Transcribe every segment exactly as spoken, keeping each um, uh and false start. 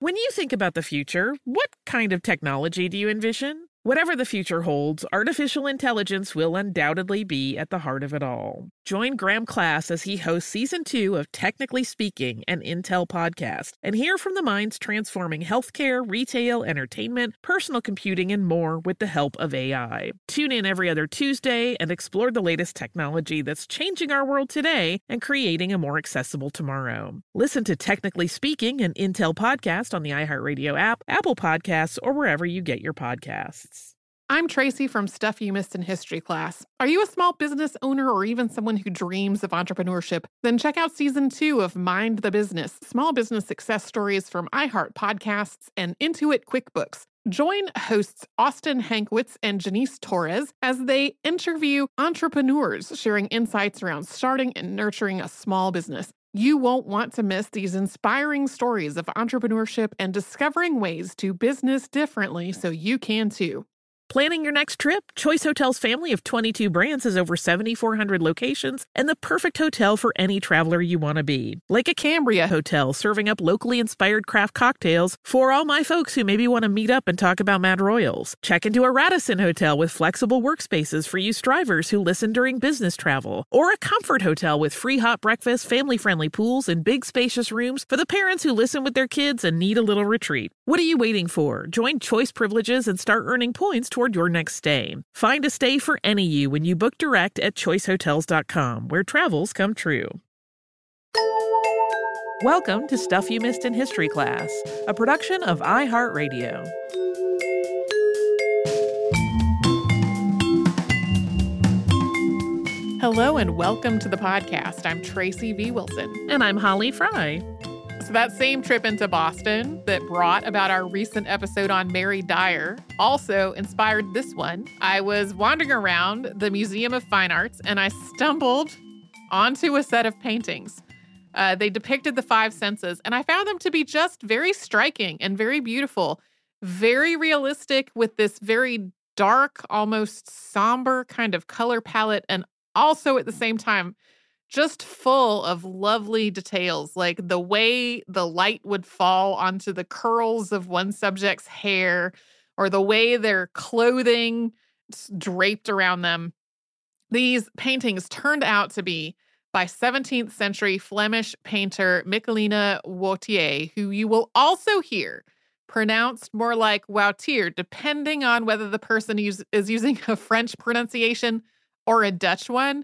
When you think about the future, what kind of technology do you envision? Whatever the future holds, artificial intelligence will undoubtedly be at the heart of it all. Join Graham Class as he hosts Season two of Technically Speaking, an Intel podcast, and hear from the minds transforming healthcare, retail, entertainment, personal computing, and more with the help of A I. Tune in every other Tuesday and explore the latest technology that's changing our world today and creating a more accessible tomorrow. Listen to Technically Speaking, an Intel podcast on the iHeartRadio app, Apple Podcasts, or wherever you get your podcasts. I'm Tracy from Stuff You Missed in History Class. Are you a small business owner or even someone who dreams of entrepreneurship? Then check out Season two of Mind the Business, Small Business Success Stories from iHeart Podcasts and Intuit QuickBooks. Join hosts Austin Hankwitz and Janice Torres as they interview entrepreneurs sharing insights around starting and nurturing a small business. You won't want to miss these inspiring stories of entrepreneurship and discovering ways to business differently so you can too. Planning your next trip? Choice Hotels' family of twenty-two brands has over seven thousand four hundred locations and the perfect hotel for any traveler you want to be. Like a Cambria Hotel, serving up locally inspired craft cocktails for all my folks who maybe want to meet up and talk about Mad Royals. Check into a Radisson Hotel with flexible workspaces for you strivers who listen during business travel. Or a Comfort Hotel with free hot breakfast, family-friendly pools, and big spacious rooms for the parents who listen with their kids and need a little retreat. What are you waiting for? Join Choice Privileges and start earning points toward your next stay. Find a stay for any you when you book direct at choice hotels dot com, where travels come true. Welcome to Stuff You Missed in History Class, a production of iHeartRadio. Hello and welcome to the podcast. I'm Tracy V. Wilson. And I'm Holly Fry. So that same trip into Boston that brought about our recent episode on Mary Dyer also inspired this one. I was wandering around the Museum of Fine Arts and I stumbled onto a set of paintings. Uh, they depicted the five senses, and I found them to be just very striking and very beautiful, very realistic with this very dark, almost somber kind of color palette, and also at the same time, just full of lovely details, like the way the light would fall onto the curls of one subject's hair, or the way their clothing draped around them. These paintings turned out to be by seventeenth century Flemish painter Michelina Woitier, who you will also hear pronounced more like Woutier, depending on whether the person use, is using a French pronunciation or a Dutch one.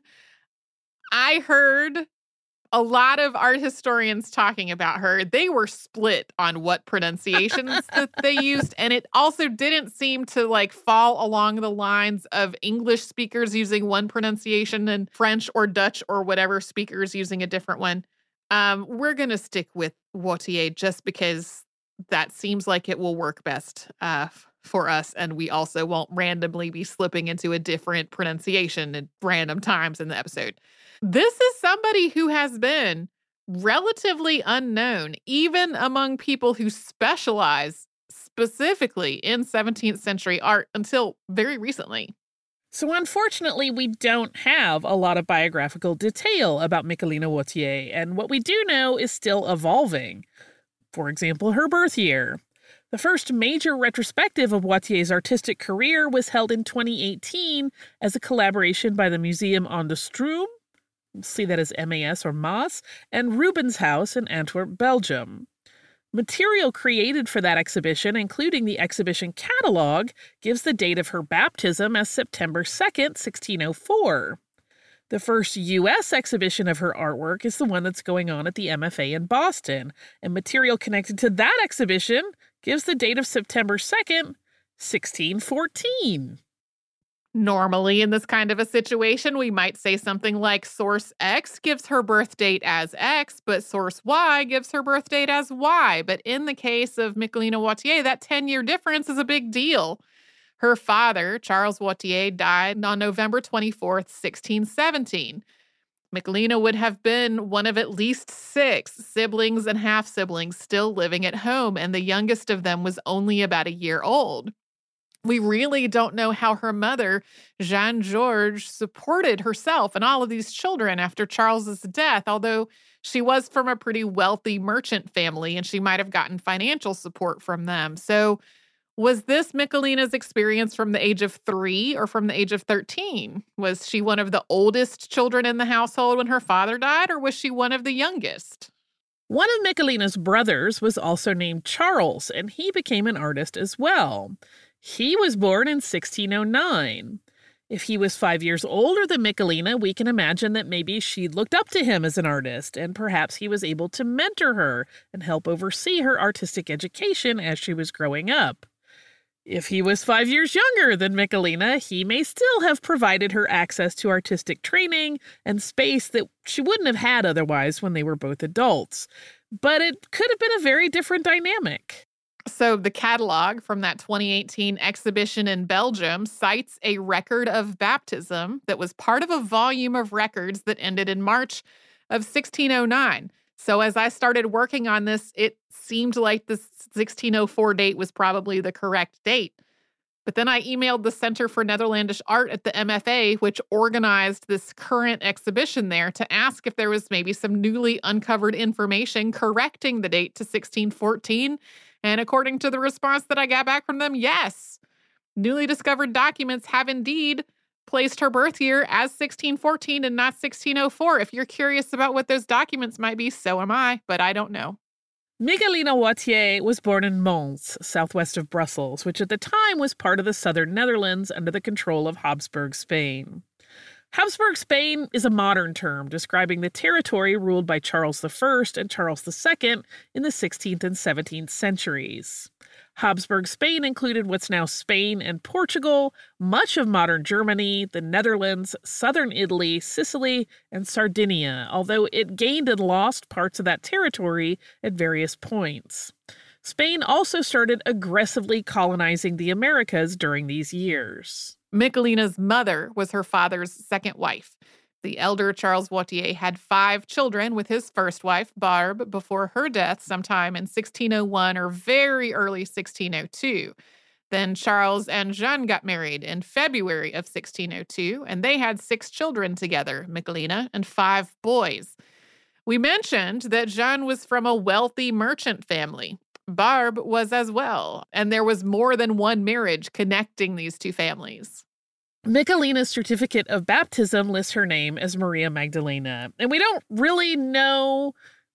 I heard a lot of art historians talking about her. They were split on what pronunciations that they used, and it also didn't seem to like fall along the lines of English speakers using one pronunciation and French or Dutch or whatever speakers using a different one. Um, we're going to stick with Woitier just because that seems like it will work best uh, for us, and we also won't randomly be slipping into a different pronunciation at random times in the episode. This is somebody who has been relatively unknown, even among people who specialize specifically in seventeenth century art until very recently. So unfortunately, we don't have a lot of biographical detail about Michelina Woitier, and what we do know is still evolving. For example, her birth year. The first major retrospective of Woitier's artistic career was held in twenty eighteen as a collaboration by the Museum aan de Stroom, see that as M A S or Maas, and Rubens House in Antwerp, Belgium. Material created for that exhibition, including the exhibition catalog, gives the date of her baptism as September second, sixteen oh four. The first U S exhibition of her artwork is the one that's going on at the M F A in Boston, and material connected to that exhibition gives the date of September second, sixteen fourteen. Normally, in this kind of a situation, we might say something like source X gives her birth date as X, but source Y gives her birth date as Y. But in the case of Michelina Woitier, that ten-year difference is a big deal. Her father, Charles Woitier, died on November twenty-fourth, sixteen seventeen. Michelina would have been one of at least six siblings and half-siblings still living at home, and the youngest of them was only about a year old. We really don't know how her mother, Jeanne Georges, supported herself and all of these children after Charles's death, although She was from a pretty wealthy merchant family, and she might have gotten financial support from them. So was this Michelina's experience from the age of three or from the age of thirteen? Was she one of the oldest children in the household when her father died, or was she one of the youngest? One of Michelina's brothers was also named Charles, and he became an artist as well. He was born in sixteen oh nine. If he was five years older than Michelina, we can imagine that maybe she looked up to him as an artist, and perhaps he was able to mentor her and help oversee her artistic education as she was growing up. If he was five years younger than Michelina, he may still have provided her access to artistic training and space that she wouldn't have had otherwise when they were both adults. But it could have been a very different dynamic. So the catalog from that twenty eighteen exhibition in Belgium cites a record of baptism that was part of a volume of records that ended in March of sixteen oh nine. So as I started working on this, it seemed like the sixteen oh four date was probably the correct date. But then I emailed the Center for Netherlandish Art at the M F A, which organized this current exhibition there, to ask if there was maybe some newly uncovered information correcting the date to sixteen fourteen. And according to the response that I got back from them, yes, newly discovered documents have indeed placed her birth year as sixteen fourteen and not sixteen oh four. If you're curious about what those documents might be, so am I, but I don't know. Michelina Wathier was born in Mons, southwest of Brussels, which at the time was part of the southern Netherlands under the control of Habsburg Spain. Habsburg Spain is a modern term describing the territory ruled by Charles the First and Charles the Second in the sixteenth and seventeenth centuries. Habsburg Spain included what's now Spain and Portugal, much of modern Germany, the Netherlands, southern Italy, Sicily, and Sardinia, although it gained and lost parts of that territory at various points. Spain also started aggressively colonizing the Americas during these years. Michelina's mother was her father's second wife. The elder Charles Wathier had five children with his first wife, Barbe, before her death sometime in sixteen oh one or very early sixteen oh two. Then Charles and Jeanne got married in February of sixteen oh two, and they had six children together, Michelina, and five boys. We mentioned that Jeanne was from a wealthy merchant family. Barbe was as well, and there was more than one marriage connecting these two families. Michelina's certificate of baptism lists her name as Maria Magdalena, and we don't really know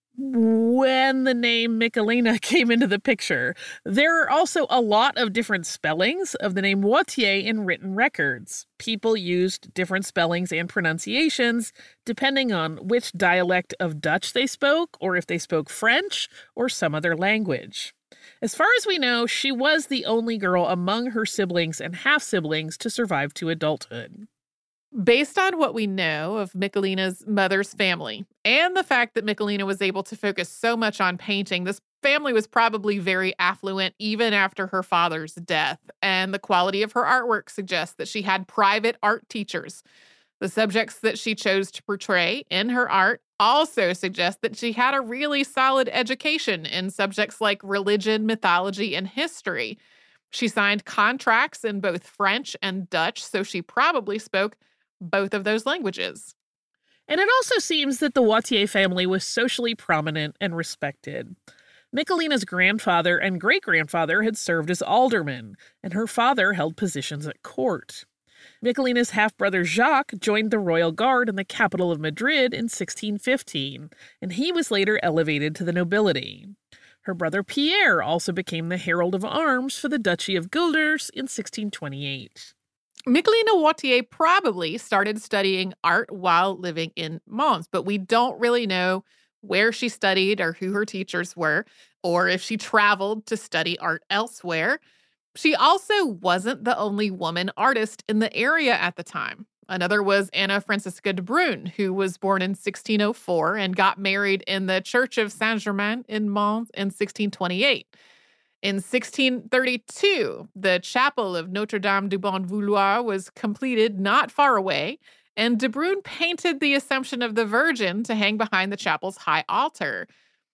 when the name Michelina came into the picture. There are also a lot of different spellings of the name Wathier in written records. People used different spellings and pronunciations depending on which dialect of Dutch they spoke, or if they spoke French or some other language. As far as we know, she was the only girl among her siblings and half-siblings to survive to adulthood. Based on what we know of Michelina's mother's family and the fact that Michelina was able to focus so much on painting, this family was probably very affluent even after her father's death, and the quality of her artwork suggests that she had private art teachers. The subjects that she chose to portray in her art also suggest that she had a really solid education in subjects like religion, mythology, and history. She signed contracts in both French and Dutch, so she probably spoke both of those languages. And it also seems that the Wathier family was socially prominent and respected. Michelina's grandfather and great-grandfather had served as aldermen, and her father held positions at court. Michelina's half-brother Jacques joined the royal guard in the capital of Madrid in sixteen fifteen, and he was later elevated to the nobility. Her brother Pierre also became the herald of arms for the Duchy of Guelders in sixteen twenty-eight. Michelina Wathier probably started studying art while living in Mons, but we don't really know where she studied or who her teachers were, or if she traveled to study art elsewhere. She also wasn't the only woman artist in the area at the time. Another was Anna Francisca de Brun, who was born in sixteen oh four and got married in the Church of Saint-Germain in Mons in sixteen twenty-eight. In sixteen thirty-two, the chapel of Notre-Dame du Bon Vouloir was completed not far away, and de Brun painted the Assumption of the Virgin to hang behind the chapel's high altar.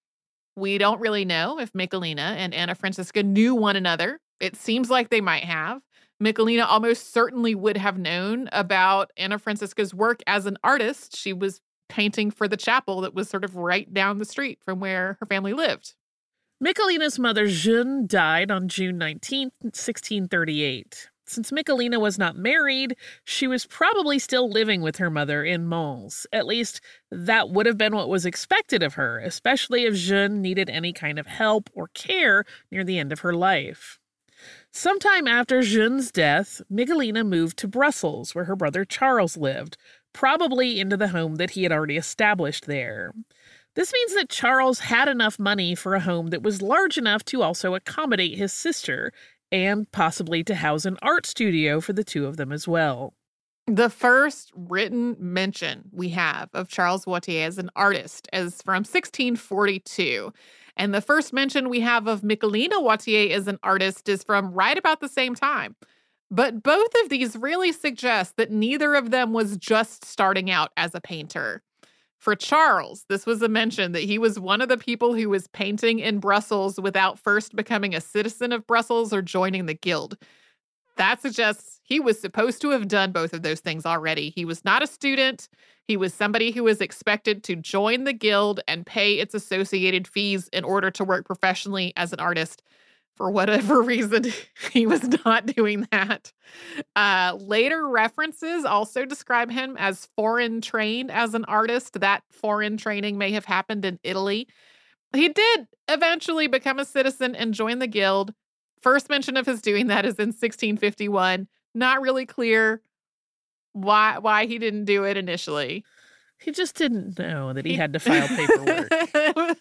We don't really know if Michelina and Anna Francisca knew one another. It seems like they might have. Michelina almost certainly would have known about Anna Francisca's work as an artist. She was painting for the chapel that was sort of right down the street from where her family lived. Michelina's mother, Jeanne, died on June nineteenth, sixteen thirty-eight. Since Michelina was not married, she was probably still living with her mother in Mons. At least, that would have been what was expected of her, especially if Jeanne needed any kind of help or care near the end of her life. Sometime after Jeanne's death, Michelina moved to Brussels, where her brother Charles lived, probably into the home that he had already established there. This means that Charles had enough money for a home that was large enough to also accommodate his sister, and possibly to house an art studio for the two of them as well. The first written mention we have of Charles Wattier as an artist is from sixteen forty-two. And the first mention we have of Michelina Wattier as an artist is from right about the same time. But both of these really suggest that neither of them was just starting out as a painter. For Charles, this was a mention that he was one of the people who was painting in Brussels without first becoming a citizen of Brussels or joining the guild. That suggests he was supposed to have done both of those things already. He was not a student. He was somebody who was expected to join the guild and pay its associated fees in order to work professionally as an artist. For whatever reason, he was not doing that. Uh, later references also describe him as foreign trained as an artist. That foreign training may have happened in Italy. He did eventually become a citizen and join the guild. First mention of his doing that is in sixteen fifty-one. Not really clear why why he didn't do it initially. He just didn't know that he had to file paperwork.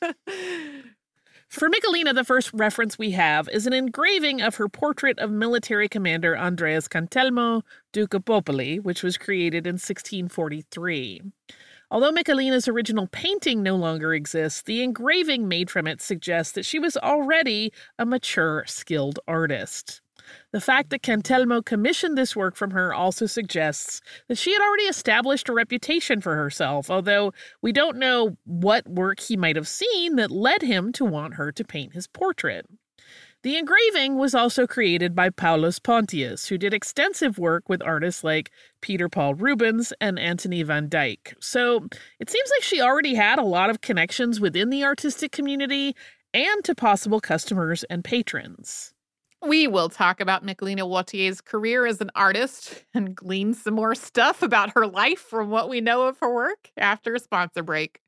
For Michelina, the first reference we have is an engraving of her portrait of military commander Andreas Cantelmo, Duke of Popoli, which was created in sixteen forty-three. Although Michelina's original painting no longer exists, the engraving made from it suggests that she was already a mature, skilled artist. The fact that Cantelmo commissioned this work from her also suggests that she had already established a reputation for herself, although we don't know what work he might have seen that led him to want her to paint his portrait. The engraving was also created by Paulus Pontius, who did extensive work with artists like Peter Paul Rubens and Antony van Dyck. So it seems like she already had a lot of connections within the artistic community and to possible customers and patrons. We will talk about Michelina Wattier's career as an artist and glean some more stuff about her life from what we know of her work after a sponsor break.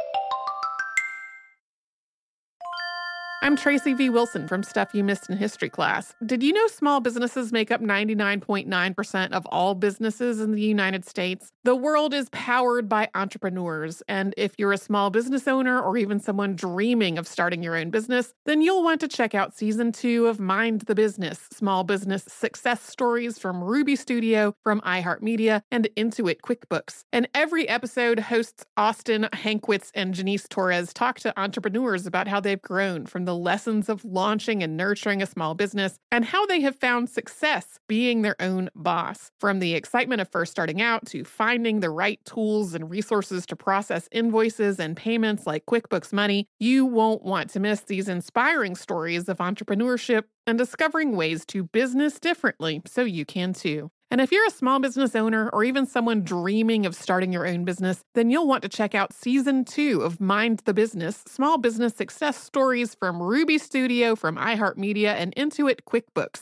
I'm Tracy V. Wilson from Stuff You Missed in History Class. Did you know small businesses make up ninety-nine point nine percent of all businesses in the United States? The world is powered by entrepreneurs, and if you're a small business owner or even someone dreaming of starting your own business, then you'll want to check out Season two of Mind the Business, Small Business Success Stories from Ruby Studio, from iHeartMedia, and Intuit QuickBooks. And every episode, hosts Austin Hankwitz and Janice Torres talk to entrepreneurs about how they've grown from the lessons of launching and nurturing a small business and how they have found success being their own boss. From the excitement of first starting out to finding the right tools and resources to process invoices and payments like QuickBooks Money, you won't want to miss these inspiring stories of entrepreneurship and discovering ways to business differently so you can too. And if you're a small business owner or even someone dreaming of starting your own business, then you'll want to check out Season two of Mind the Business, Small Business Success Stories from Ruby Studio, from iHeartMedia, and Intuit QuickBooks.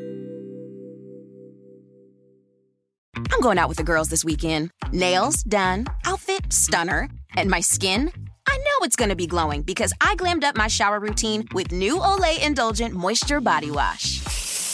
I'm going out with the girls this weekend. Nails done, outfit stunner, and my skin? I know it's going to be glowing because I glammed up my shower routine with new Olay Indulgent Moisture Body Wash.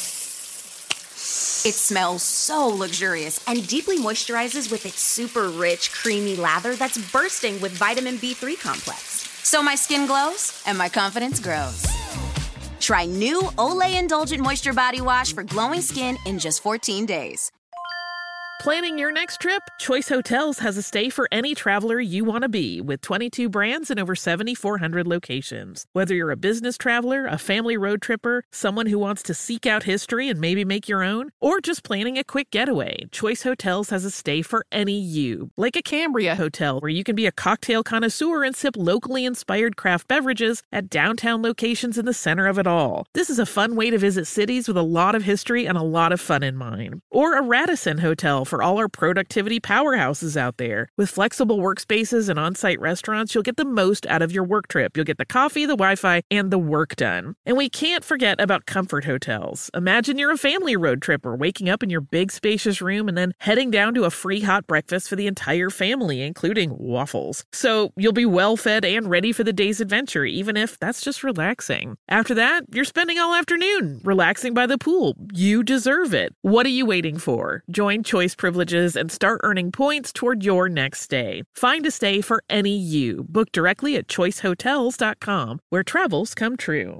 It smells so luxurious and deeply moisturizes with its super rich, creamy lather that's bursting with vitamin B three complex. So my skin glows and my confidence grows. Try new Olay Indulgent Moisture Body Wash for glowing skin in just fourteen days. Planning your next trip? Choice Hotels has a stay for any traveler you want to be, with twenty-two brands and over seven thousand four hundred locations. Whether you're a business traveler, a family road tripper, someone who wants to seek out history and maybe make your own, or just planning a quick getaway, Choice Hotels has a stay for any you. Like a Cambria Hotel, where you can be a cocktail connoisseur and sip locally inspired craft beverages at downtown locations in the center of it all. This is a fun way to visit cities with a lot of history and a lot of fun in mind. Or a Radisson Hotel, for all our productivity powerhouses out there. With flexible workspaces and on-site restaurants, you'll get the most out of your work trip. You'll get the coffee, the Wi-Fi, and the work done. And we can't forget about comfort hotels. Imagine you're a family road tripper, waking up in your big spacious room and then heading down to a free hot breakfast for the entire family, including waffles. So you'll be well fed and ready for the day's adventure, even if that's just relaxing. After that, you're spending all afternoon relaxing by the pool. You deserve it. What are you waiting for? Join Choice Privileges and start earning points toward your next stay. Find a stay for any you. Book directly at choice hotels dot com, where travels come true.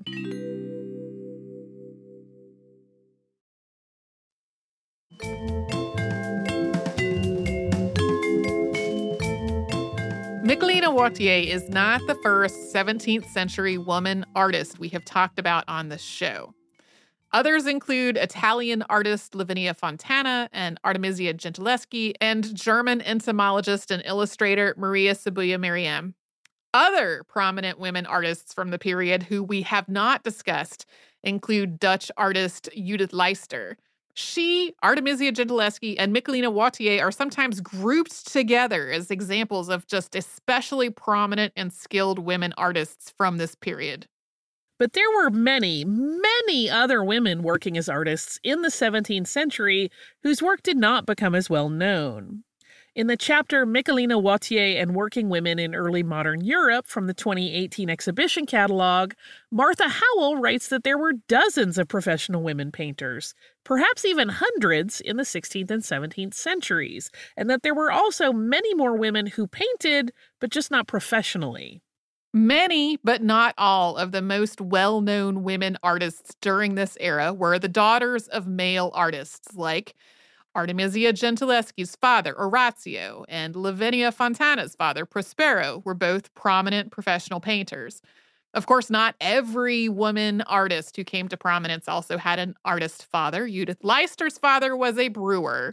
Michelina Wautier is not the first seventeenth century woman artist we have talked about on the show. Others include Italian artist Lavinia Fontana and Artemisia Gentileschi, and German entomologist and illustrator Maria Sibylla Meriem. Other prominent women artists from the period who we have not discussed include Dutch artist Judith Leister. She, Artemisia Gentileschi, and Michelina Wautier are sometimes grouped together as examples of just especially prominent and skilled women artists from this period. But there were many, many other women working as artists in the seventeenth century whose work did not become as well known. In the chapter Michelina Wautier and Working Women in Early Modern Europe from the twenty eighteen exhibition catalog, Martha Howell writes that there were dozens of professional women painters, perhaps even hundreds in the sixteenth and seventeenth centuries, and that there were also many more women who painted, but just not professionally. Many, but not all, of the most well-known women artists during this era were the daughters of male artists, like Artemisia Gentileschi's father, Orazio, and Lavinia Fontana's father, Prospero, were both prominent professional painters. Of course, not every woman artist who came to prominence also had an artist father. Judith Leister's father was a brewer.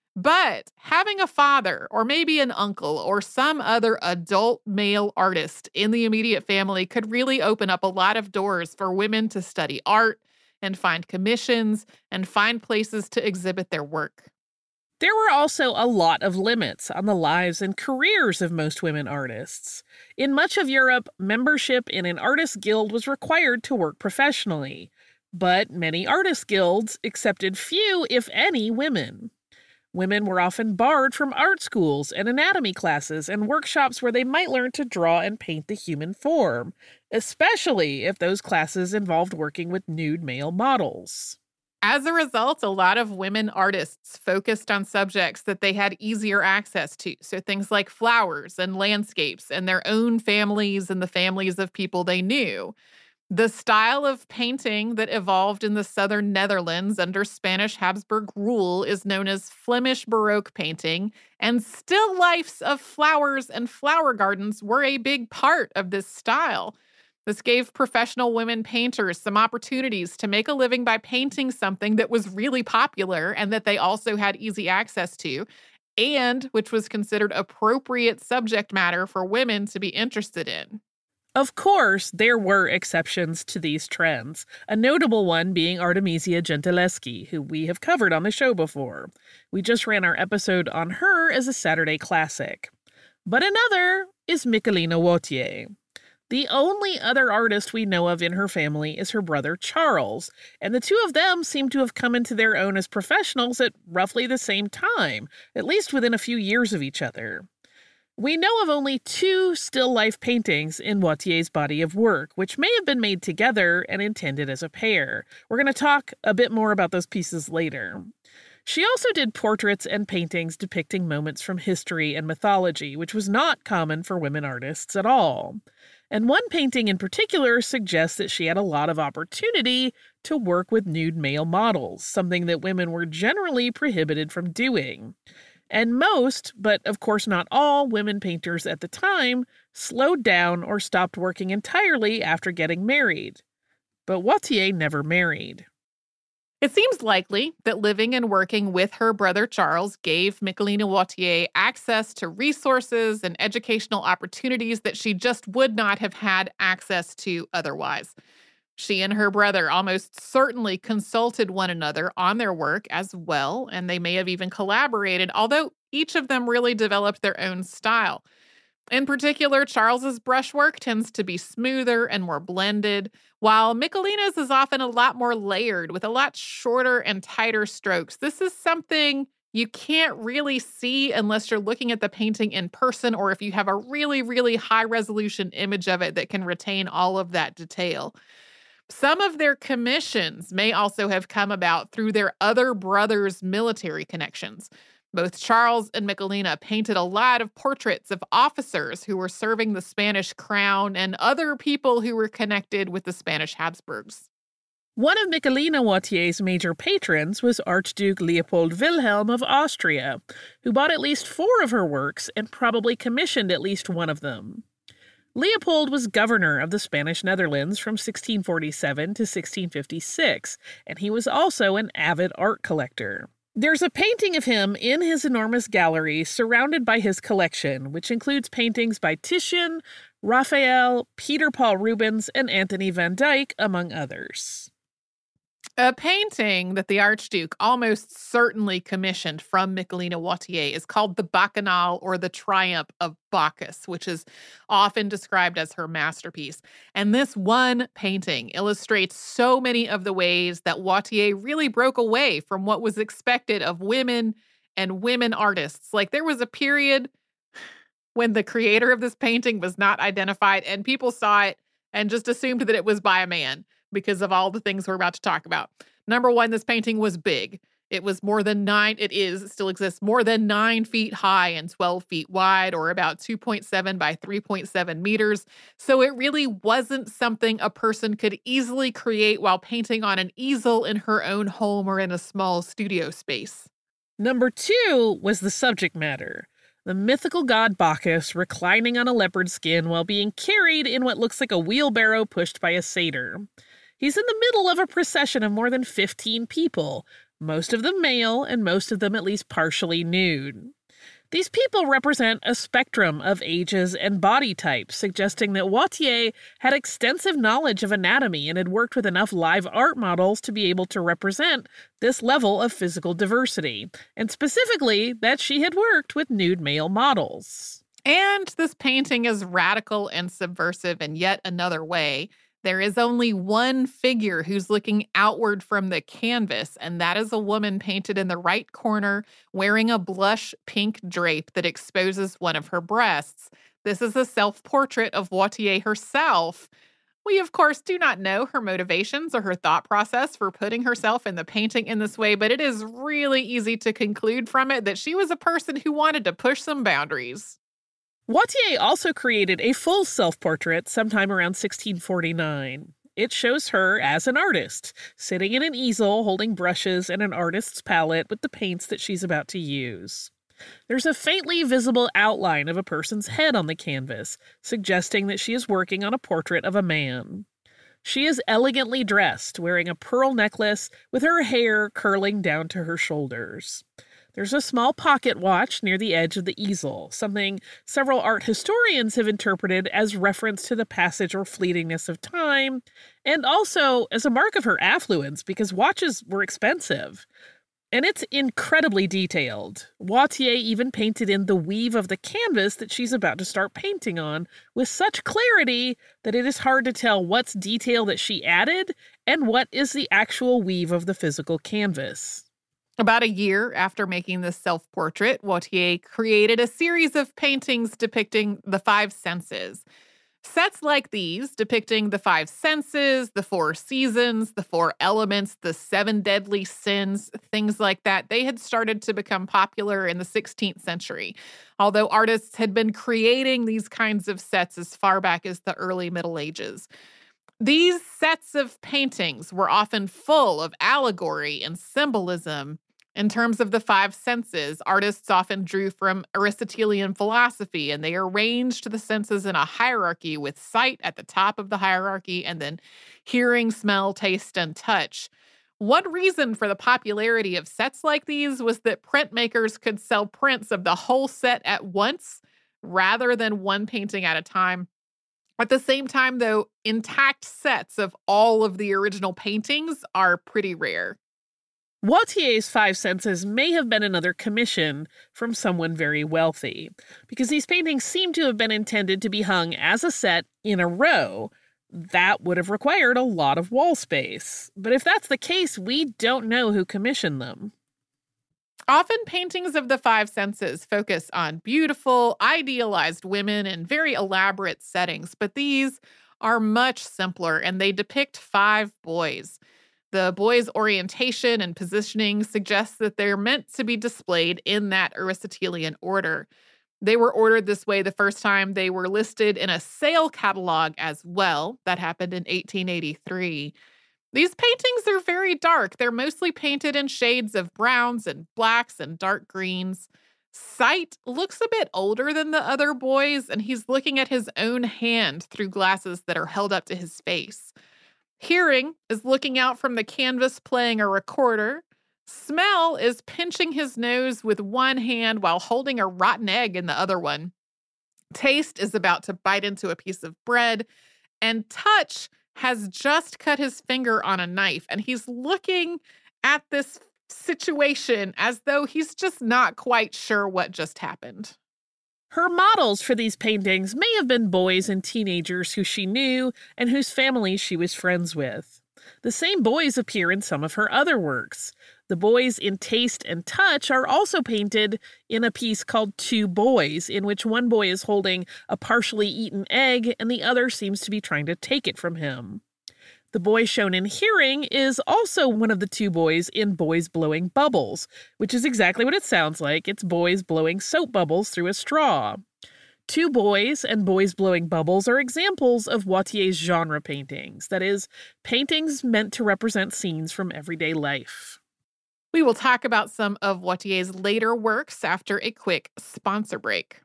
But having a father, or maybe an uncle, or some other adult male artist in the immediate family could really open up a lot of doors for women to study art and find commissions and find places to exhibit their work. There were also a lot of limits on the lives and careers of most women artists. In much of Europe, membership in an artist guild was required to work professionally, but many artist guilds accepted few, if any, women. Women were often barred from art schools and anatomy classes and workshops where they might learn to draw and paint the human form, especially if those classes involved working with nude male models. As a result, a lot of women artists focused on subjects that they had easier access to, so things like flowers and landscapes and their own families and the families of people they knew. The style of painting that evolved in the southern Netherlands under Spanish Habsburg rule is known as Flemish Baroque painting, and still lifes of flowers and flower gardens were a big part of this style. This gave professional women painters some opportunities to make a living by painting something that was really popular and that they also had easy access to, and which was considered appropriate subject matter for women to be interested in. Of course, there were exceptions to these trends, a notable one being Artemisia Gentileschi, who we have covered on the show before. We just ran our episode on her as a Saturday classic. But another is Michelina Wautier. The only other artist we know of in her family is her brother Charles, and the two of them seem to have come into their own as professionals at roughly the same time, at least within a few years of each other. We know of only two still-life paintings in Wautier's body of work, which may have been made together and intended as a pair. We're going to talk a bit more about those pieces later. She also did portraits and paintings depicting moments from history and mythology, which was not common for women artists at all. And one painting in particular suggests that she had a lot of opportunity to work with nude male models, something that women were generally prohibited from doing. And most, but of course not all, women painters at the time slowed down or stopped working entirely after getting married. But Wautier never married. It seems likely that living and working with her brother Charles gave Michelina Wautier access to resources and educational opportunities that she just would not have had access to otherwise. She and her brother almost certainly consulted one another on their work as well, and they may have even collaborated, although each of them really developed their own style. In particular, Charles's brushwork tends to be smoother and more blended, while Michelina's is often a lot more layered with a lot shorter and tighter strokes. This is something you can't really see unless you're looking at the painting in person or if you have a really, really high-resolution image of it that can retain all of that detail. Some of their commissions may also have come about through their other brothers' military connections. Both Charles and Michelina painted a lot of portraits of officers who were serving the Spanish crown and other people who were connected with the Spanish Habsburgs. One of Michelina Wautier's major patrons was Archduke Leopold Wilhelm of Austria, who bought at least four of her works and probably commissioned at least one of them. Leopold was governor of the Spanish Netherlands from sixteen forty-seven to sixteen fifty-six, and he was also an avid art collector. There's a painting of him in his enormous gallery surrounded by his collection, which includes paintings by Titian, Raphael, Peter Paul Rubens, and Anthony van Dyck, among others. A painting that the Archduke almost certainly commissioned from Michelina Wautier is called the Bacchanal, or the Triumph of Bacchus, which is often described as her masterpiece. And this one painting illustrates so many of the ways that Wautier really broke away from what was expected of women and women artists. Like, there was a period when the creator of this painting was not identified, and people saw it and just assumed that it was by a man, because of all the things we're about to talk about. Number one, this painting was big. It was more than nine, it is, it still exists, more than nine feet high and twelve feet wide, or about two point seven by three point seven meters. So it really wasn't something a person could easily create while painting on an easel in her own home or in a small studio space. Number two was the subject matter. The mythical god Bacchus reclining on a leopard skin while being carried in what looks like a wheelbarrow pushed by a satyr. He's in the middle of a procession of more than fifteen people, most of them male and most of them at least partially nude. These people represent a spectrum of ages and body types, suggesting that Wautier had extensive knowledge of anatomy and had worked with enough live art models to be able to represent this level of physical diversity, and specifically that she had worked with nude male models. And this painting is radical and subversive in yet another way. There is only one figure who's looking outward from the canvas, and that is a woman painted in the right corner wearing a blush pink drape that exposes one of her breasts. This is a self-portrait of Wautier herself. We, of course, do not know her motivations or her thought process for putting herself in the painting in this way, but it is really easy to conclude from it that she was a person who wanted to push some boundaries. Wautier also created a full self-portrait sometime around sixteen forty-nine. It shows her as an artist, sitting in an easel holding brushes and an artist's palette with the paints that she's about to use. There's a faintly visible outline of a person's head on the canvas, suggesting that she is working on a portrait of a man. She is elegantly dressed, wearing a pearl necklace with her hair curling down to her shoulders. There's a small pocket watch near the edge of the easel, something several art historians have interpreted as reference to the passage or fleetingness of time, and also as a mark of her affluence because watches were expensive. And it's incredibly detailed. Wautier even painted in the weave of the canvas that she's about to start painting on with such clarity that it is hard to tell what's detail that she added and what is the actual weave of the physical canvas. About a year after making this self-portrait, Wautier created a series of paintings depicting the five senses. Sets like these, depicting the five senses, the four seasons, the four elements, the seven deadly sins, things like that, they had started to become popular in the sixteenth century, although artists had been creating these kinds of sets as far back as the early Middle Ages. These sets of paintings were often full of allegory and symbolism. In terms of the five senses, artists often drew from Aristotelian philosophy, and they arranged the senses in a hierarchy with sight at the top of the hierarchy and then hearing, smell, taste, and touch. One reason for the popularity of sets like these was that printmakers could sell prints of the whole set at once rather than one painting at a time. At the same time, though, intact sets of all of the original paintings are pretty rare. Watier's Five Senses may have been another commission from someone very wealthy, because these paintings seem to have been intended to be hung as a set in a row. That would have required a lot of wall space. But if that's the case, we don't know who commissioned them. Often paintings of the five senses focus on beautiful, idealized women in very elaborate settings, but these are much simpler, and they depict five boys. The boys' orientation and positioning suggests that they're meant to be displayed in that Aristotelian order. They were ordered this way the first time they were listed in a sale catalog as well. That happened in eighteen eighty-three. These paintings are very dark. They're mostly painted in shades of browns and blacks and dark greens. Sight looks a bit older than the other boys, and he's looking at his own hand through glasses that are held up to his face. Hearing is looking out from the canvas playing a recorder. Smell is pinching his nose with one hand while holding a rotten egg in the other one. Taste is about to bite into a piece of bread. And touch has just cut his finger on a knife, and he's looking at this situation as though he's just not quite sure what just happened. Her models for these paintings may have been boys and teenagers who she knew and whose families she was friends with. The same boys appear in some of her other works. The boys in Taste and Touch are also painted in a piece called Two Boys, in which one boy is holding a partially eaten egg and the other seems to be trying to take it from him. The boy shown in Hearing is also one of the two boys in Boys Blowing Bubbles, which is exactly what it sounds like. It's boys blowing soap bubbles through a straw. Two Boys and Boys Blowing Bubbles are examples of Watier's genre paintings, that is, paintings meant to represent scenes from everyday life. We will talk about some of Watier's later works after a quick sponsor break.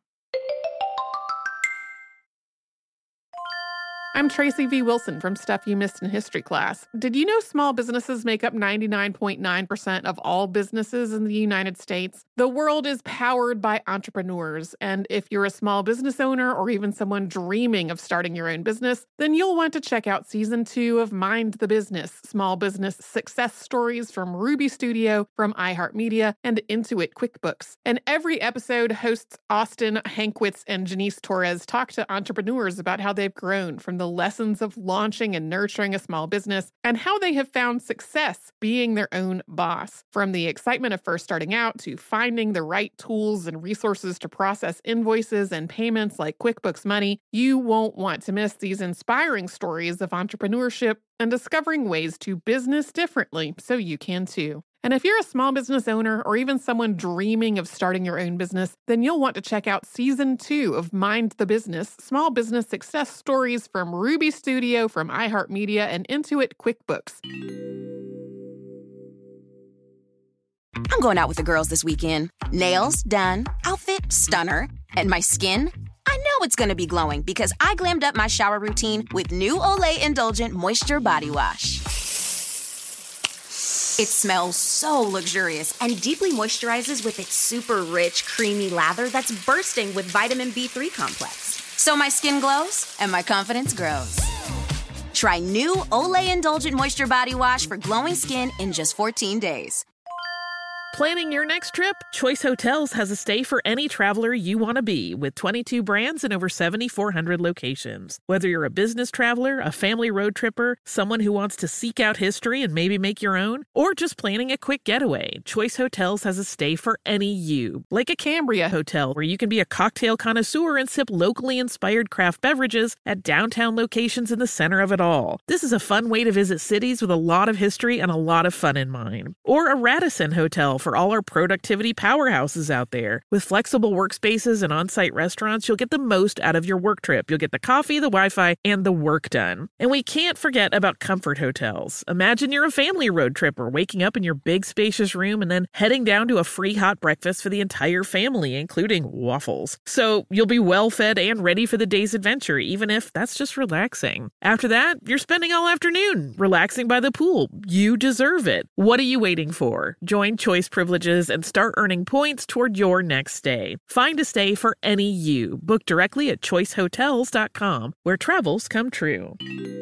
I'm Tracy V. Wilson from Stuff You Missed in History Class. Did you know small businesses make up ninety-nine point nine percent of all businesses in the United States? The world is powered by entrepreneurs, and if you're a small business owner or even someone dreaming of starting your own business, then you'll want to check out Season two of Mind the Business, Small Business Success Stories from Ruby Studio, from iHeartMedia, and Intuit QuickBooks. And every episode, hosts Austin Hankwitz and Janice Torres talk to entrepreneurs about how they've grown from the lessons of launching and nurturing a small business and how they have found success being their own boss. From the excitement of first starting out to finding the right tools and resources to process invoices and payments like QuickBooks Money, you won't want to miss these inspiring stories of entrepreneurship and discovering ways to business differently so you can too. And if you're a small business owner or even someone dreaming of starting your own business, then you'll want to check out Season two of Mind the Business, Small Business Success Stories from Ruby Studio, from iHeartMedia, and Intuit QuickBooks. I'm going out with the girls this weekend. Nails done, outfit stunner, and my skin? I know it's going to be glowing because I glammed up my shower routine with new Olay Indulgent Moisture Body Wash. It smells so luxurious and deeply moisturizes with its super rich, creamy lather that's bursting with vitamin B three complex. So my skin glows and my confidence grows. Try new Olay Indulgent Moisture Body Wash for glowing skin in just fourteen days. Planning your next trip? Choice Hotels has a stay for any traveler you want to be, with twenty-two brands and over seven thousand four hundred locations. Whether you're a business traveler, a family road tripper, someone who wants to seek out history and maybe make your own, or just planning a quick getaway, Choice Hotels has a stay for any you. Like a Cambria Hotel, where you can be a cocktail connoisseur and sip locally inspired craft beverages at downtown locations in the center of it all. This is a fun way to visit cities with a lot of history and a lot of fun in mind. Or a Radisson Hotel for all our productivity powerhouses out there. With flexible workspaces and on-site restaurants, you'll get the most out of your work trip. You'll get the coffee, the Wi-Fi, and the work done. And we can't forget about Comfort Hotels. Imagine you're a family road tripper, waking up in your big spacious room and then heading down to a free hot breakfast for the entire family, including waffles. So you'll be well fed and ready for the day's adventure, even if that's just relaxing. After that, you're spending all afternoon relaxing by the pool. You deserve it. What are you waiting for? Join Choice privileges and start earning points toward your next stay. Find a stay for any you. Book directly at choice hotels dot com, where travels come true.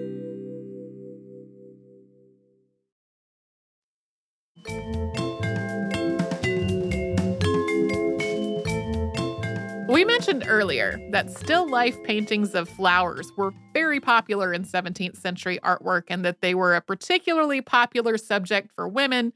We mentioned earlier that still life paintings of flowers were very popular in seventeenth century artwork and that they were a particularly popular subject for women,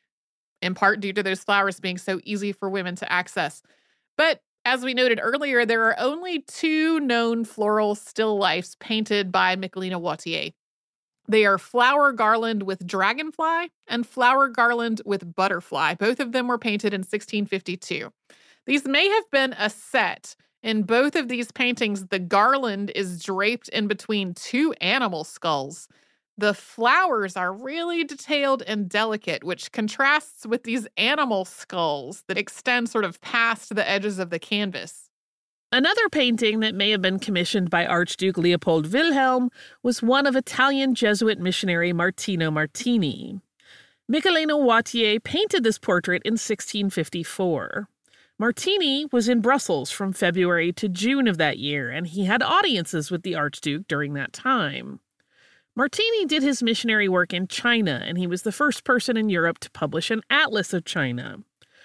in part due to those flowers being so easy for women to access. But as we noted earlier, there are only two known floral still lifes painted by Michelina Wathier. They are Flower Garland with Dragonfly and Flower Garland with Butterfly. Both of them were painted in sixteen fifty-two. These may have been a set. In both of these paintings, the garland is draped in between two animal skulls. The flowers are really detailed and delicate, which contrasts with these animal skulls that extend sort of past the edges of the canvas. Another painting that may have been commissioned by Archduke Leopold Wilhelm was one of Italian Jesuit missionary Martino Martini. Michelina Wathier painted this portrait in sixteen fifty-four. Martini was in Brussels from February to June of that year, and he had audiences with the Archduke during that time. Martini did his missionary work in China, and he was the first person in Europe to publish an atlas of China.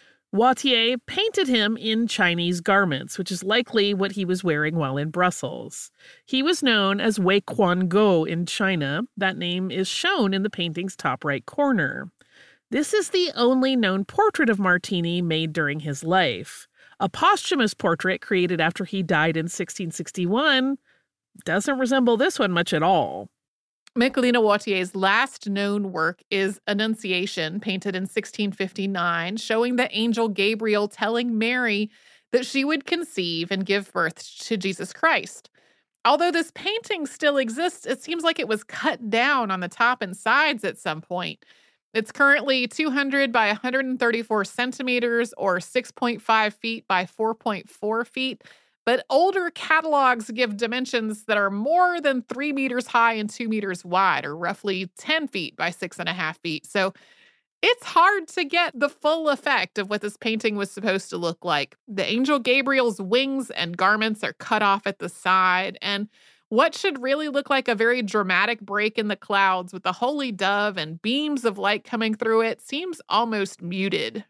Wathier painted him in Chinese garments, which is likely what he was wearing while in Brussels. He was known as Wei Quan Go in China. That name is shown in the painting's top right corner. This is the only known portrait of Martini made during his life. A posthumous portrait created after he died in sixteen sixty-one doesn't resemble this one much at all. Michelina Wathier's last known work is Annunciation, painted in sixteen fifty-nine, showing the angel Gabriel telling Mary that she would conceive and give birth to Jesus Christ. Although this painting still exists, it seems like it was cut down on the top and sides at some point. It's currently two hundred by one hundred thirty-four centimeters or six point five feet by four point four feet. But older catalogs give dimensions that are more than three meters high and two meters wide, or roughly ten feet by six and a half feet. So it's hard to get the full effect of what this painting was supposed to look like. The angel Gabriel's wings and garments are cut off at the side, and what should really look like a very dramatic break in the clouds with the holy dove and beams of light coming through it seems almost muted.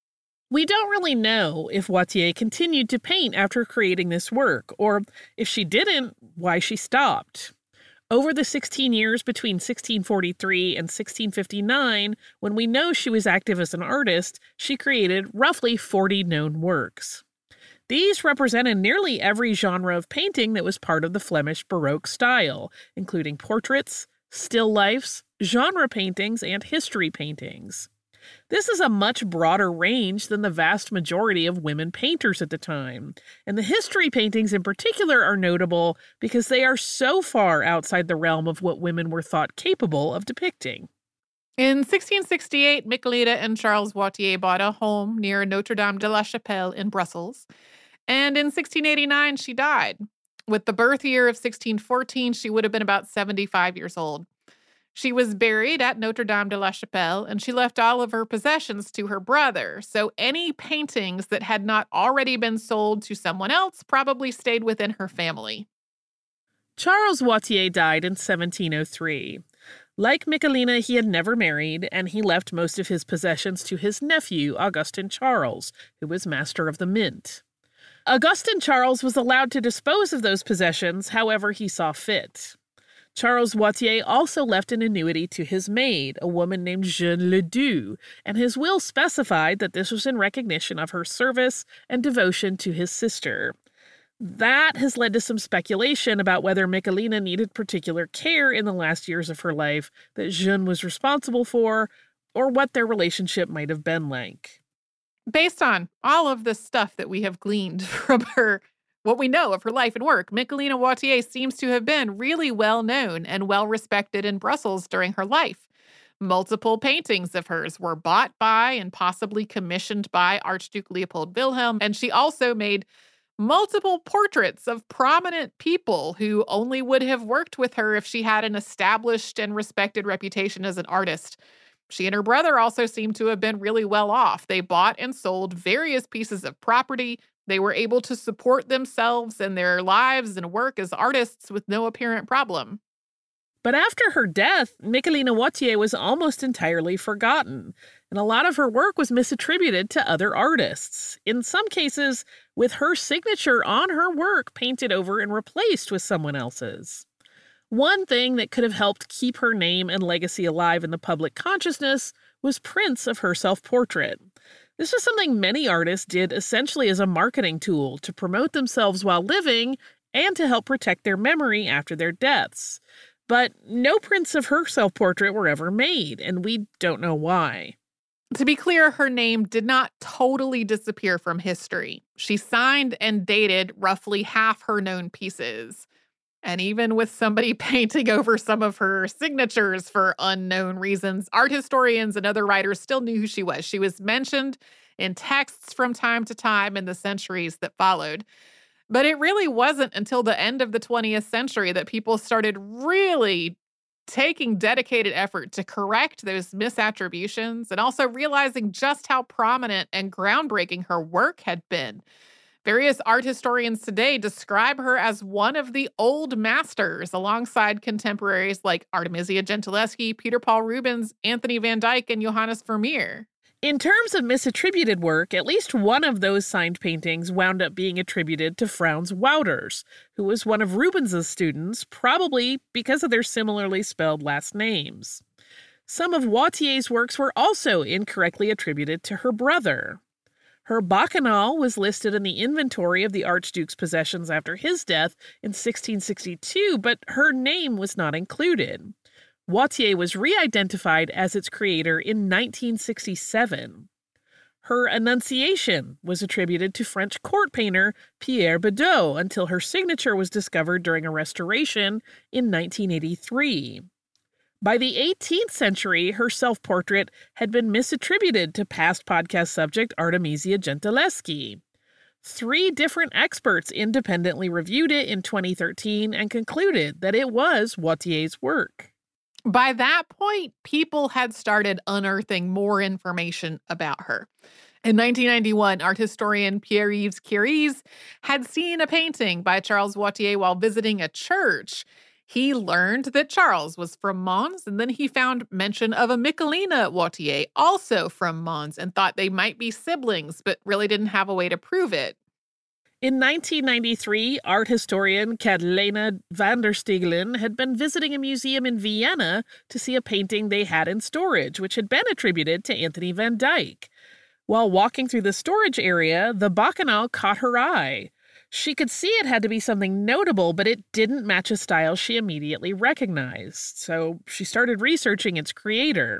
We don't really know if Wathier continued to paint after creating this work, or if she didn't, why she stopped. Over the sixteen years between sixteen forty-three and sixteen fifty-nine, when we know she was active as an artist, she created roughly forty known works. These represented nearly every genre of painting that was part of the Flemish Baroque style, including portraits, still lifes, genre paintings, and history paintings. This is a much broader range than the vast majority of women painters at the time, and the history paintings in particular are notable because they are so far outside the realm of what women were thought capable of depicting. In sixteen sixty-eight, Michelina and Charles Wathier bought a home near Notre Dame de la Chapelle in Brussels, and in sixteen eighty-nine, she died. With the birth year of sixteen fourteen, she would have been about seventy-five years old. She was buried at Notre Dame de la Chapelle, and she left all of her possessions to her brother, so any paintings that had not already been sold to someone else probably stayed within her family. Charles Wathier died in seventeen oh three. Like Michelina, he had never married, and he left most of his possessions to his nephew, Augustin Charles, who was master of the mint. Augustin Charles was allowed to dispose of those possessions however he saw fit. Charles Wathier also left an annuity to his maid, a woman named Jeanne Ledoux, and his will specified that this was in recognition of her service and devotion to his sister. That has led to some speculation about whether Michelina needed particular care in the last years of her life that Jeanne was responsible for, or what their relationship might have been like. Based on all of the stuff that we have gleaned from her, what we know of her life and work, Michelina Wathier seems to have been really well known and well respected in Brussels during her life. Multiple paintings of hers were bought by and possibly commissioned by Archduke Leopold Wilhelm, and she also made multiple portraits of prominent people who only would have worked with her if she had an established and respected reputation as an artist. She and her brother also seem to have been really well off. They bought and sold various pieces of property. They were able to support themselves and their lives and work as artists with no apparent problem. But after her death, Michelina Wathier was almost entirely forgotten, and a lot of her work was misattributed to other artists, in some cases with her signature on her work painted over and replaced with someone else's. One thing that could have helped keep her name and legacy alive in the public consciousness was prints of her self-portrait. This was something many artists did essentially as a marketing tool to promote themselves while living and to help protect their memory after their deaths. But no prints of her self-portrait were ever made, and we don't know why. To be clear, her name did not totally disappear from history. She signed and dated roughly half her known pieces. And even with somebody painting over some of her signatures for unknown reasons, art historians and other writers still knew who she was. She was mentioned in texts from time to time in the centuries that followed. But it really wasn't until the end of the twentieth century that people started really taking dedicated effort to correct those misattributions and also realizing just how prominent and groundbreaking her work had been. Various art historians today describe her as one of the old masters alongside contemporaries like Artemisia Gentileschi, Peter Paul Rubens, Anthony van Dyck, and Johannes Vermeer. In terms of misattributed work, at least one of those signed paintings wound up being attributed to Frans Wouters, who was one of Rubens's students, probably because of their similarly spelled last names. Some of Wathier's works were also incorrectly attributed to her brother. Her Bacchanal was listed in the inventory of the Archduke's possessions after his death in sixteen sixty-two, but her name was not included. Wathier was re-identified as its creator in nineteen sixty-seven. Her Annunciation was attributed to French court painter Pierre Bedeau until her signature was discovered during a restoration in nineteen eighty-three. By the eighteenth century, her self-portrait had been misattributed to past podcast subject Artemisia Gentileschi. Three different experts independently reviewed it in twenty thirteen and concluded that it was Wathier's work. By that point, people had started unearthing more information about her. In nineteen ninety-one, art historian Pierre-Yves Curies had seen a painting by Charles Wathier while visiting a church. He learned that Charles was from Mons, and then he found mention of a Michelina Wathier, also from Mons, and thought they might be siblings, but really didn't have a way to prove it. In nineteen ninety-three, art historian Katalena van der Steegelen had been visiting a museum in Vienna to see a painting they had in storage, which had been attributed to Anthony van Dyck. While walking through the storage area, the Bacchanal caught her eye. She could see it had to be something notable, but it didn't match a style she immediately recognized, so she started researching its creator.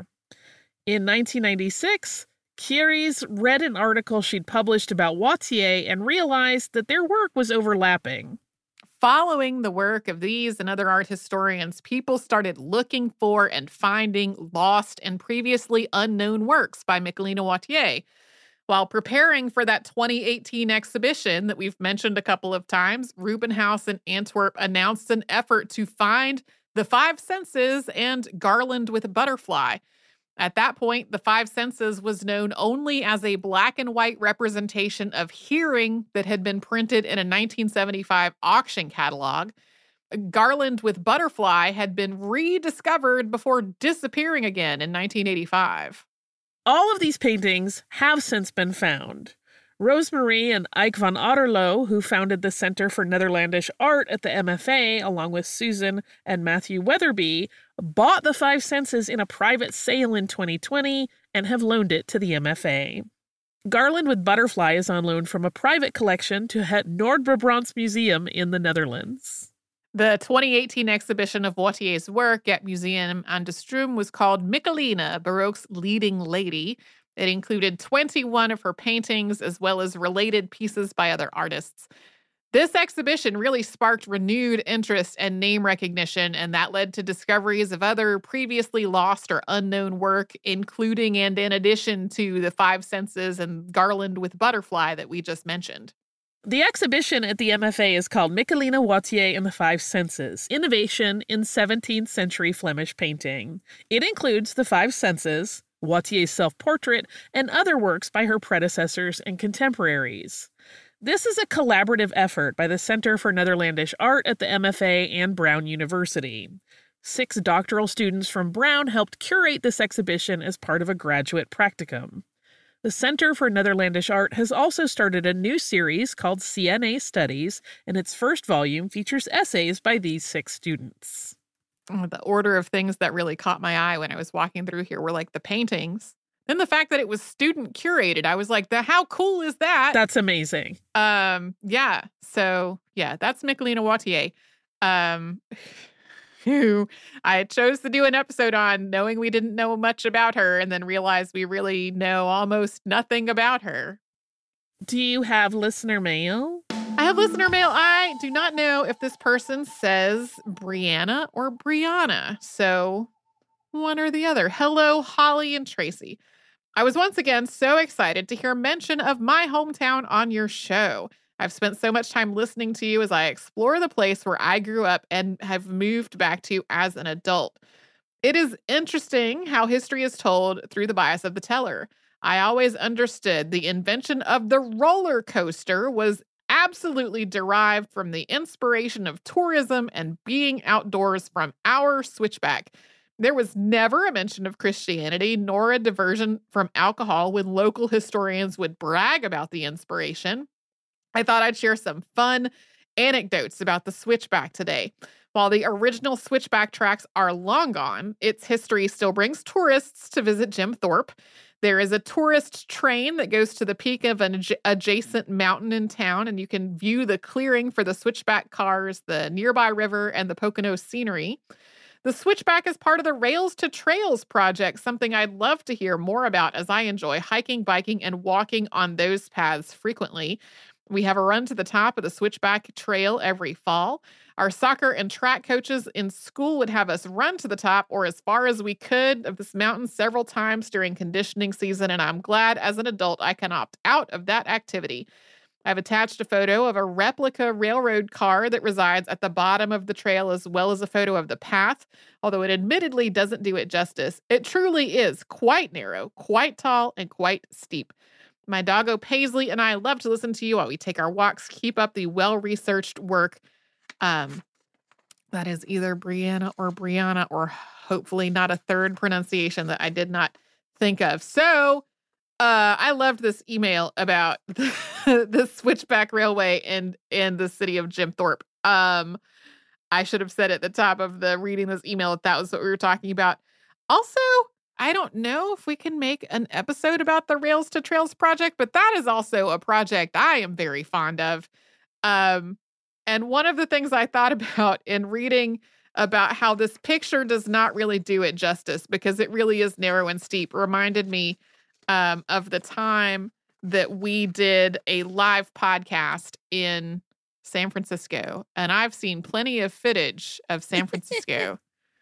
In nineteen ninety-six, Curies read an article she'd published about Wathier and realized that their work was overlapping. Following the work of these and other art historians, people started looking for and finding lost and previously unknown works by Michelina Wathier. While preparing for that twenty eighteen exhibition that we've mentioned a couple of times, Rubenhaus in Antwerp announced an effort to find the Five Senses and Garland with a Butterfly. At that point, the Five Senses was known only as a black and white representation of hearing that had been printed in a nineteen seventy-five auction catalog. Garland with Butterfly had been rediscovered before disappearing again in nineteen eighty-five. All of these paintings have since been found. Rosemarie and Ike van Otterlo, who founded the Center for Netherlandish Art at the M F A, along with Susan and Matthew Weatherby, bought the Five Senses in a private sale in twenty twenty and have loaned it to the M F A. Garland with Butterfly is on loan from a private collection to Het Noord-Brabants Museum in the Netherlands. The twenty eighteen exhibition of Wathier's work at Museum aan de Stroom was called Michelina, Baroque's Leading Lady. It included twenty-one of her paintings as well as related pieces by other artists. This exhibition really sparked renewed interest and name recognition, and that led to discoveries of other previously lost or unknown work, including and in addition to the Five Senses and Garland with Butterfly that we just mentioned. The exhibition at the M F A is called Michelina Wathier and the Five Senses, Innovation in seventeenth century Flemish Painting. It includes The Five Senses, Wathier's self-portrait, and other works by her predecessors and contemporaries. This is a collaborative effort by the Center for Netherlandish Art at the M F A and Brown University. Six doctoral students from Brown helped curate this exhibition as part of a graduate practicum. The Center for Netherlandish Art has also started a new series called C N A Studies, and its first volume features essays by these six students. Oh, the order of things that really caught my eye when I was walking through here were like the paintings. Then the fact that it was student curated. I was like, the how cool is that? That's amazing. Um, yeah. So yeah, that's Michelina Wathier. Um who I chose to do an episode on knowing we didn't know much about her and then realized we really know almost nothing about her. Do you have listener mail? I have listener mail. I do not know if this person says Brianna or Brianna. So one or the other. Hello, Holly and Tracy. I was once again so excited to hear mention of my hometown on your show. I've spent so much time listening to you as I explore the place where I grew up and have moved back to as an adult. It is interesting how history is told through the bias of the teller. I always understood the invention of the roller coaster was absolutely derived from the inspiration of tourism and being outdoors from our switchback. There was never a mention of Christianity nor a diversion from alcohol when local historians would brag about the inspiration. I thought I'd share some fun anecdotes about the switchback today. While the original switchback tracks are long gone, its history still brings tourists to visit Jim Thorpe. There is a tourist train that goes to the peak of an adj- adjacent mountain in town, and you can view the clearing for the switchback cars, the nearby river, and the Pocono scenery. The switchback is part of the Rails to Trails project, something I'd love to hear more about as I enjoy hiking, biking, and walking on those paths frequently. We have a run to the top of the Switchback Trail every fall. Our soccer and track coaches in school would have us run to the top or as far as we could of this mountain several times during conditioning season, and I'm glad as an adult I can opt out of that activity. I've attached a photo of a replica railroad car that resides at the bottom of the trail, as well as a photo of the path, although it admittedly doesn't do it justice. It truly is quite narrow, quite tall, and quite steep. My doggo Paisley and I love to listen to you while we take our walks. Keep up the well-researched work. Um, that is either Brianna or Brianna, or hopefully not a third pronunciation that I did not think of. So uh, I loved this email about the, the Switchback Railway in, in the city of Jim Thorpe. Um, I should have said at the top of the reading this email that that was what we were talking about. Also, I don't know if we can make an episode about the Rails to Trails project, but that is also a project I am very fond of. Um, and one of the things I thought about in reading about how this picture does not really do it justice because it really is narrow and steep reminded me um, of the time that we did a live podcast in San Francisco. And I've seen plenty of footage of San Francisco.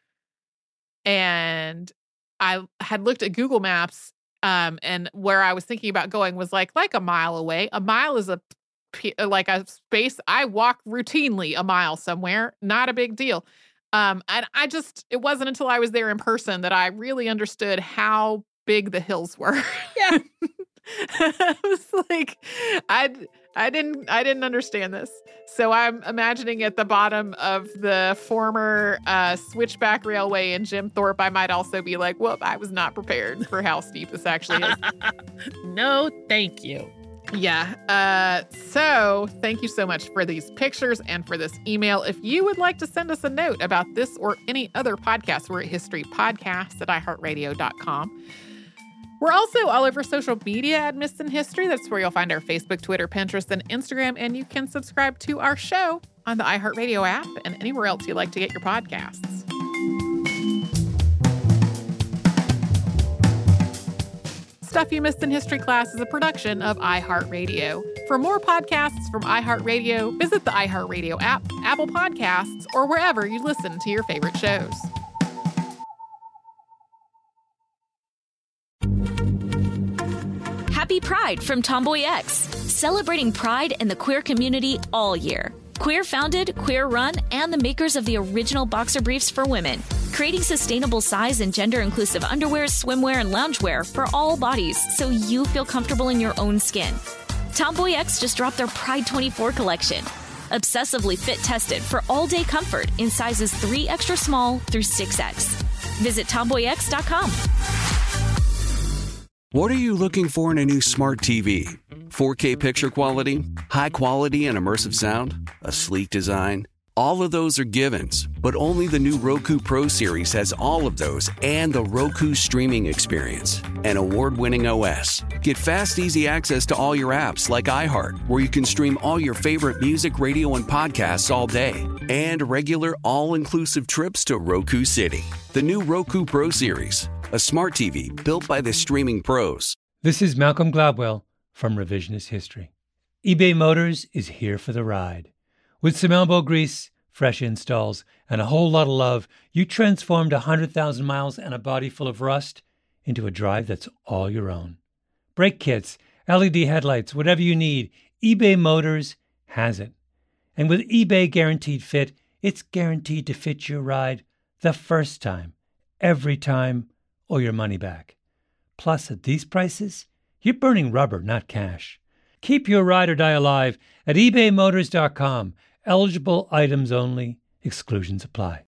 And I had looked at Google Maps, um, and where I was thinking about going was like like a mile away. A mile is a like a space I walk routinely a mile somewhere. Not a big deal. Um, and I just it wasn't until I was there in person that I really understood how big the hills were. Yeah, I was like, I I didn't I didn't understand this. So I'm imagining at the bottom of the former uh, Switchback Railway in Jim Thorpe, I might also be like, whoop, I was not prepared for how steep this actually is. No, thank you. Yeah. Uh, so thank you so much for these pictures and for this email. If you would like to send us a note about this or any other podcast, we're at historypodcast at i heart radio dot com. We're also all over social media at Missed in History. That's where you'll find our Facebook, Twitter, Pinterest, and Instagram. And you can subscribe to our show on the iHeartRadio app and anywhere else you like to get your podcasts. Stuff You Missed in History Class is a production of iHeartRadio. For more podcasts from iHeartRadio, visit the iHeartRadio app, Apple Podcasts, or wherever you listen to your favorite shows. Happy Pride from Tomboy X, celebrating pride in the queer community all year. Queer founded, queer run, and the makers of the original boxer briefs for women, creating sustainable size and gender inclusive underwear, swimwear, and loungewear for all bodies so you feel comfortable in your own skin. Tomboy X just dropped their Pride twenty-four collection. Obsessively fit tested for all day comfort in sizes three extra small through six X. Visit tomboy x dot com. What are you looking for in a new smart T V? four K picture quality? High quality and immersive sound? A sleek design? All of those are givens, but only the new Roku Pro Series has all of those and the Roku streaming experience, an award-winning O S. Get fast, easy access to all your apps like iHeart, where you can stream all your favorite music, radio, and podcasts all day, and regular all-inclusive trips to Roku City. The new Roku Pro Series, a smart T V built by the streaming pros. This is Malcolm Gladwell from Revisionist History. eBay Motors is here for the ride. With some elbow grease, fresh installs, and a whole lot of love, you transformed one hundred thousand miles and a body full of rust into a drive that's all your own. Brake kits, L E D headlights, whatever you need, eBay Motors has it. And with eBay Guaranteed Fit, it's guaranteed to fit your ride the first time, every time, or your money back. Plus, at these prices, you're burning rubber, not cash. Keep your ride or die alive at ebay motors dot com. Eligible items only. Exclusions apply.